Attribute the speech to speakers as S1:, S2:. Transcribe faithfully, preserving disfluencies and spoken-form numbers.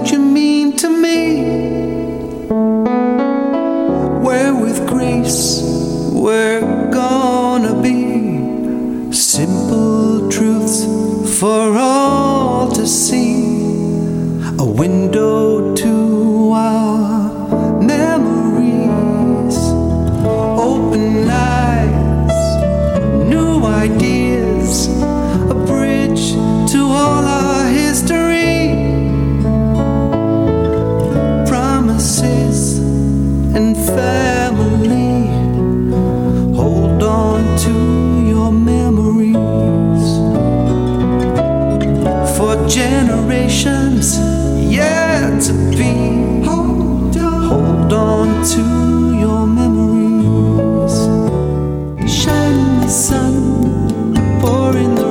S1: what you mean to me. Where with grace we're gonna be simple truths for all to see, a window to our memories, open eyes, new ideas, a bridge to all our history, promises and family. Hold on to your memories for generations yet to be. Hold on, hold on to your memories. Shine the sun, pour in the